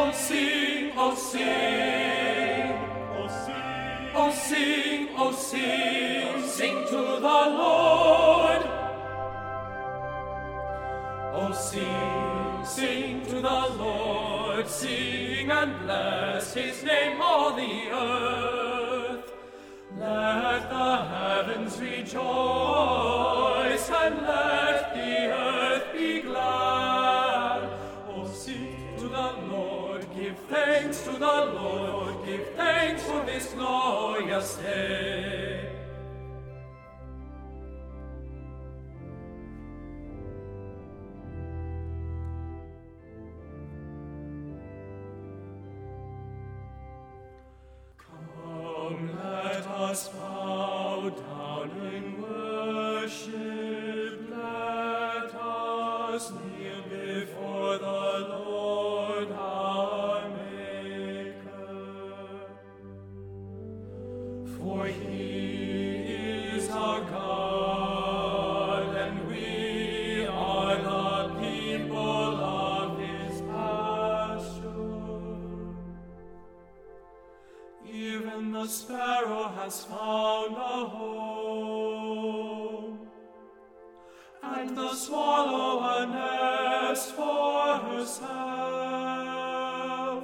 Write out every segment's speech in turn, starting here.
sing, oh sing, oh sing, oh sing, oh sing, sing to the Lord. Oh sing, sing to the Lord, sing and bless his name all the earth. Let the heavens rejoice and let the earth be glad. Oh sing to the Lord, give thanks to the Lord, give thanks for this glorious day. Let us bow down in worship, let us kneel before the Lord our Maker. For he is our God, and we are the people of his pasture. Even the sparrow has found a home, and the swallow a nest for herself.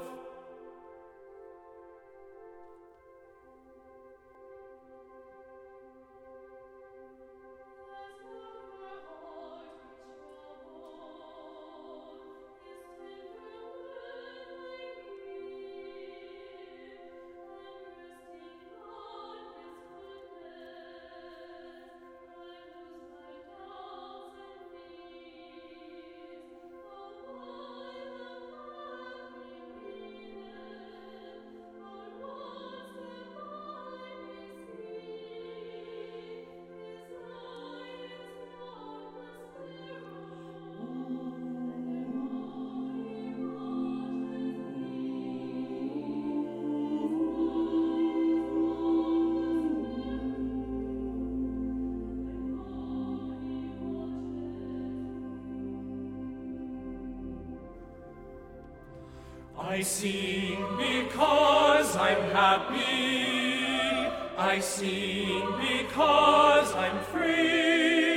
I sing because I'm happy, I sing because I'm free.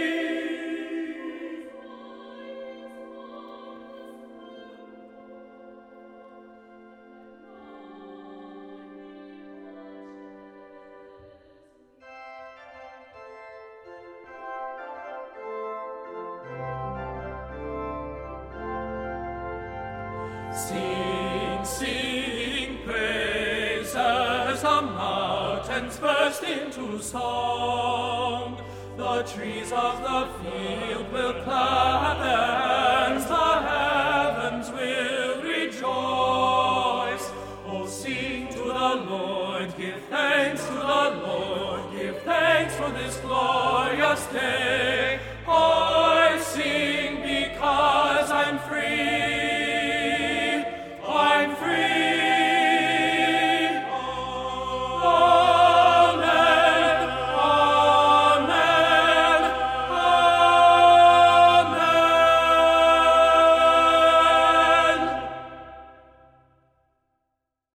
Sing, sing praises, the mountains burst into song. The trees of the field will clap, and the heavens will rejoice. Oh, sing to the Lord, give thanks to the Lord, give thanks for this glorious day.